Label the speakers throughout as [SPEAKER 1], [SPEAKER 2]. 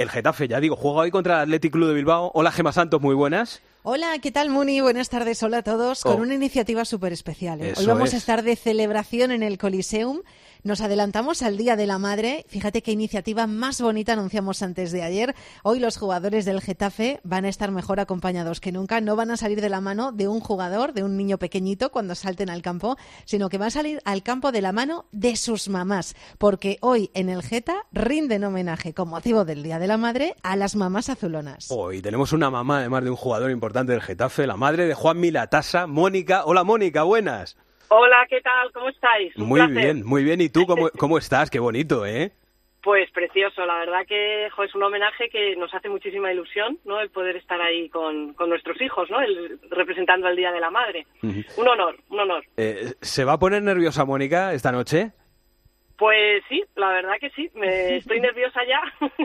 [SPEAKER 1] el Getafe, ya digo, juega hoy contra el Athletic Club de Bilbao. Hola, Gemma Santos, muy buenas.
[SPEAKER 2] Hola, ¿qué tal, Muni? Buenas tardes, hola a todos. Con una iniciativa súper especial. Hoy vamos a estar de celebración en el Coliseum. Nos adelantamos al Día de la Madre. Fíjate qué iniciativa más bonita anunciamos antes de ayer. Hoy los jugadores del Getafe van a estar mejor acompañados que nunca. No van a salir de la mano de un jugador, de un niño pequeñito cuando salten al campo, sino que van a salir al campo de la mano de sus mamás. Porque hoy en el Geta rinden homenaje con motivo del Día de la Madre a las mamás azulonas.
[SPEAKER 1] Hoy tenemos una mamá, además de un jugador importante del Getafe, la madre de Juanmi Latasa, Mónica. Hola, Mónica, buenas.
[SPEAKER 3] Hola, ¿qué tal? ¿Cómo estáis?
[SPEAKER 1] Muy bien, muy bien. ¿Y tú cómo estás? Qué bonito, ¿eh?
[SPEAKER 3] Pues precioso. La verdad que es un homenaje que nos hace muchísima ilusión, ¿no? El poder estar ahí con nuestros hijos, ¿no? Representando el Día de la Madre. Uh-huh. Un honor, un honor.
[SPEAKER 1] ¿Se va a poner nerviosa Mónica esta noche?
[SPEAKER 3] Pues sí, la verdad que sí, estoy nerviosa ya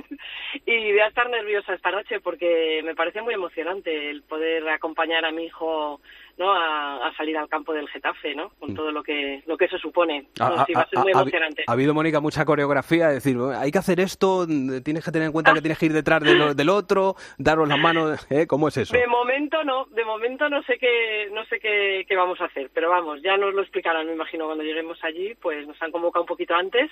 [SPEAKER 3] y voy a estar nerviosa esta noche porque me parece muy emocionante el poder acompañar a mi hijo, ¿no? a salir al campo del Getafe, ¿no? Con todo lo que eso supone. Sí, va a ser muy emocionante.
[SPEAKER 1] Ha habido, Mónica, mucha coreografía, es decir, hay que hacer esto, tienes que tener en cuenta que tienes que ir detrás del otro, daros las manos, ¿cómo es eso?
[SPEAKER 3] De momento no sé qué vamos a hacer, pero vamos, ya nos lo explicarán, me imagino, cuando lleguemos allí, pues nos han convocado un poquito antes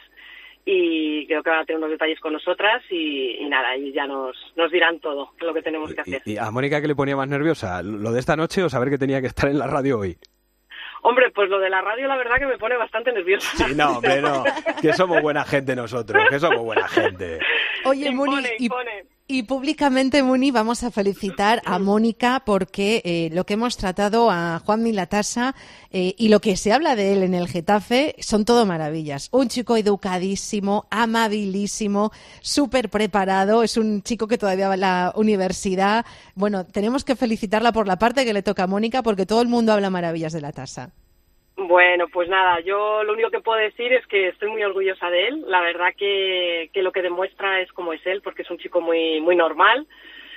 [SPEAKER 3] y creo que van a tener unos detalles con nosotras y nada, y ya nos dirán todo lo que tenemos que hacer.
[SPEAKER 1] ¿Y a Mónica qué le ponía más nerviosa? ¿Lo de esta noche o saber que tenía que estar en la radio hoy?
[SPEAKER 3] Hombre, pues lo de la radio la verdad que me pone bastante nerviosa.
[SPEAKER 1] Sí, no, hombre, no, que somos buena gente nosotros, que somos buena gente.
[SPEAKER 2] Oye, Muni, y públicamente, Muni, vamos a felicitar a Mónica porque lo que hemos tratado a Juanmi Latasa y lo que se habla de él en el Getafe son todo maravillas. Un chico educadísimo, amabilísimo, súper preparado, es un chico que todavía va a la universidad. Bueno, tenemos que felicitarla por la parte que le toca a Mónica porque todo el mundo habla maravillas de Latasa.
[SPEAKER 3] Bueno, pues nada, yo lo único que puedo decir es que estoy muy orgullosa de él. La verdad que lo que demuestra es cómo es él, porque es un chico muy muy normal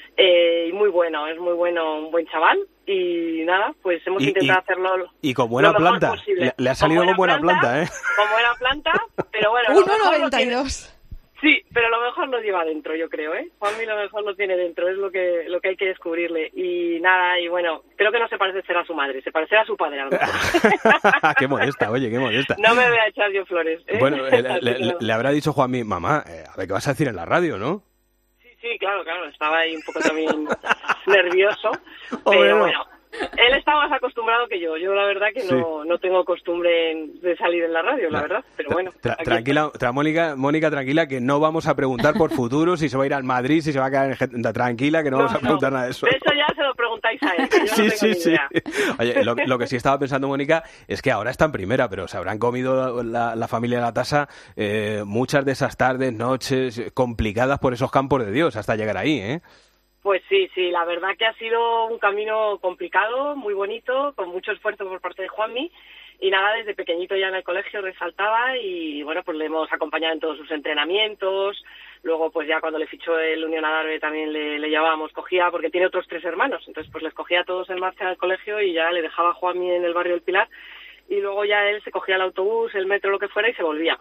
[SPEAKER 3] y muy bueno, es muy bueno, un buen chaval. Y nada, pues hemos intentado hacerlo
[SPEAKER 1] y con buena planta. Le ha salido con buena planta, ¿eh?
[SPEAKER 3] Con buena planta, pero bueno.
[SPEAKER 2] 1,92.
[SPEAKER 3] Sí, pero lo mejor lo lleva dentro, yo creo, ¿eh? Juanmi lo mejor lo tiene dentro, es lo que hay que descubrirle. Y nada, y bueno, creo que no se parece a su madre, se parecerá a su padre a lo mejor.
[SPEAKER 1] Qué modesta, oye, qué modesta.
[SPEAKER 3] No me voy a echar yo flores, ¿eh?
[SPEAKER 1] Bueno, le habrá dicho Juanmi, mamá, a ver qué vas a decir en la radio, ¿no?
[SPEAKER 3] Sí, claro, estaba ahí un poco también nervioso, pero bueno. Él está más acostumbrado que yo. Yo la verdad que no tengo costumbre de salir en la radio, la verdad. Pero bueno.
[SPEAKER 1] Tranquila, Mónica, tranquila, que no vamos a preguntar por futuro, si se va a ir al Madrid, si se va a quedar en tranquila, que no vamos a preguntar nada de eso.
[SPEAKER 3] De eso ya se lo preguntáis a él.
[SPEAKER 1] Sí. Oye, lo que sí estaba pensando, Mónica, es que ahora está en primera, pero se habrán comido la familia Latasa muchas de esas tardes, noches complicadas por esos campos de Dios hasta llegar ahí, ¿eh?
[SPEAKER 3] Pues sí, la verdad que ha sido un camino complicado, muy bonito, con mucho esfuerzo por parte de Juanmi, y nada, desde pequeñito ya en el colegio resaltaba y bueno, pues le hemos acompañado en todos sus entrenamientos, luego pues ya cuando le fichó el Unión Adarve también le llevábamos, cogía, porque tiene otros 3 hermanos, entonces pues les cogía a todos en marcha al colegio y ya le dejaba a Juanmi en el barrio del Pilar y luego ya él se cogía el autobús, el metro, lo que fuera y se volvía.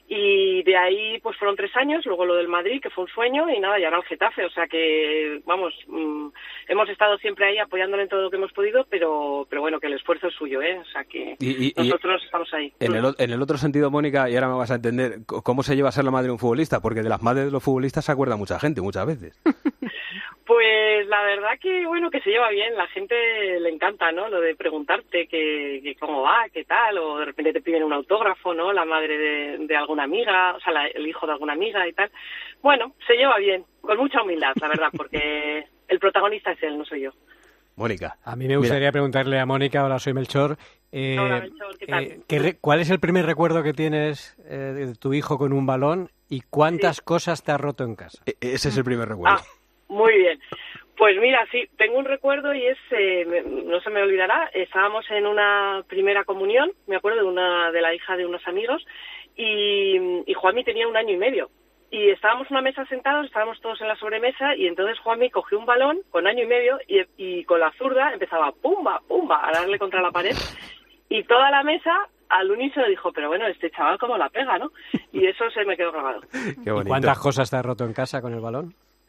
[SPEAKER 3] Y de ahí pues fueron 3 años, luego lo del Madrid, que fue un sueño, y nada, y ahora el Getafe, o sea que, vamos, hemos estado siempre ahí apoyándole en todo lo que hemos podido, pero bueno, que el esfuerzo es suyo, o sea que nosotros estamos ahí.
[SPEAKER 1] En el otro sentido, Mónica, y ahora me vas a entender, ¿cómo se lleva a ser la madre de un futbolista? Porque de las madres de los futbolistas se acuerda mucha gente, muchas veces.
[SPEAKER 3] Pues la verdad que, bueno, que se lleva bien, la gente le encanta, ¿no? Lo de preguntarte que cómo va, qué tal, o de repente te piden un autógrafo, ¿no? La madre de alguna amiga, o sea, el hijo de alguna amiga y tal. Bueno, se lleva bien, con mucha humildad, la verdad, porque el protagonista es él, no soy yo.
[SPEAKER 1] Mónica.
[SPEAKER 4] A mí me gustaría preguntarle a Mónica, hola, soy Melchor.
[SPEAKER 3] Hola, Melchor, ¿qué tal?
[SPEAKER 4] ¿Cuál es el primer recuerdo que tienes de tu hijo con un balón y cuántas cosas te has roto en casa?
[SPEAKER 1] Ese es el primer recuerdo.
[SPEAKER 3] Muy bien. Pues mira, sí, tengo un recuerdo y es, no se me olvidará, estábamos en una primera comunión, me acuerdo de la hija de unos amigos, y Juanmi tenía 1 año y medio. Y estábamos en una mesa sentados, estábamos todos en la sobremesa, y entonces Juanmi cogió un balón con 1 año y medio y con la zurda empezaba pumba, pumba, a darle contra la pared, y toda la mesa al unísono dijo, pero bueno, este chaval cómo la pega, ¿no? Y eso se me quedó grabado.
[SPEAKER 4] ¿Y cuántas cosas te has roto en casa con el balón?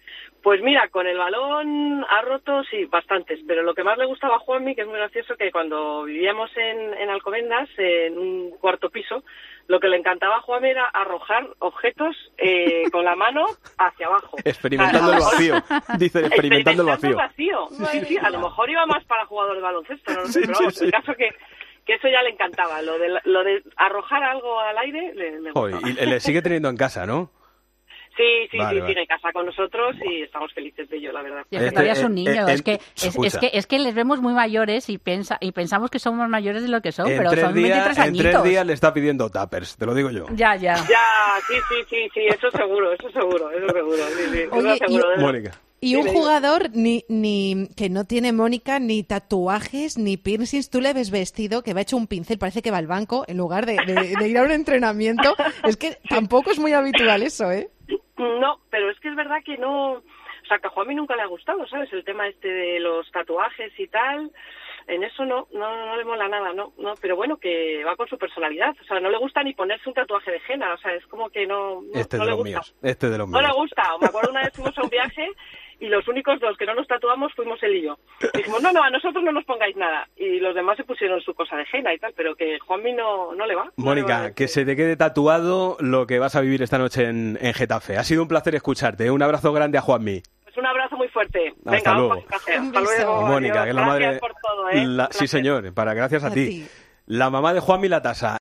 [SPEAKER 3] Pues mira, con el balón ha roto, sí, bastantes, pero lo que más le gustaba a Juanmi, que es muy gracioso, que cuando vivíamos en Alcobendas, en un cuarto piso, lo que le encantaba a Juanmi era arrojar objetos con la mano hacia abajo.
[SPEAKER 1] Experimentando el vacío, dicen, experimentando el vacío.
[SPEAKER 3] Sí, a lo mejor iba más para jugador de baloncesto, no lo sé, pero vamos, el caso que eso ya le encantaba, lo de arrojar algo al aire le gustaba.
[SPEAKER 1] Y le sigue teniendo en casa, ¿no?
[SPEAKER 3] Sí, sigue en casa con nosotros y estamos felices de ello, la verdad.
[SPEAKER 5] Y es que todavía es un niño, es que les vemos muy mayores y pensamos que somos mayores de lo que son, pero son 23 añitos.
[SPEAKER 1] En 3 días le está pidiendo tuppers, te lo digo yo.
[SPEAKER 5] Ya.
[SPEAKER 3] Ya, sí, eso seguro. Sí,
[SPEAKER 2] Oye,
[SPEAKER 3] seguro.
[SPEAKER 1] Mónica.
[SPEAKER 2] Y un jugador que no tiene, Mónica, ni tatuajes, ni piercings, tú le ves vestido, que va hecho un pincel, parece que va al banco, en lugar de ir a un entrenamiento. Es que tampoco es muy habitual eso, ¿eh?
[SPEAKER 3] No, pero es que es verdad que no... O sea, que a Juanmi nunca le ha gustado, ¿sabes? El tema de los tatuajes y tal... En eso no le mola nada, no, pero bueno, que va con su personalidad, o sea, no le gusta ni ponerse un tatuaje de henna, o sea, es como que no le gusta.
[SPEAKER 1] De los míos.
[SPEAKER 3] No le gusta, me acuerdo una vez fuimos a un viaje y los únicos dos que no nos tatuamos fuimos él y yo. Y dijimos, no, a nosotros no nos pongáis nada, y los demás se pusieron su cosa de henna y tal, pero que Juanmi no le va.
[SPEAKER 1] Mónica, que se te quede tatuado lo que vas a vivir esta noche en Getafe. Ha sido un placer escucharte, un abrazo grande a Juanmi.
[SPEAKER 3] Un abrazo muy fuerte.
[SPEAKER 1] Hasta luego.
[SPEAKER 3] Hasta luego.
[SPEAKER 1] Mónica, que es la madre.
[SPEAKER 3] Gracias por todo, ¿eh?
[SPEAKER 1] Sí, señor, gracias a ti. La mamá de Juanmi Latasa.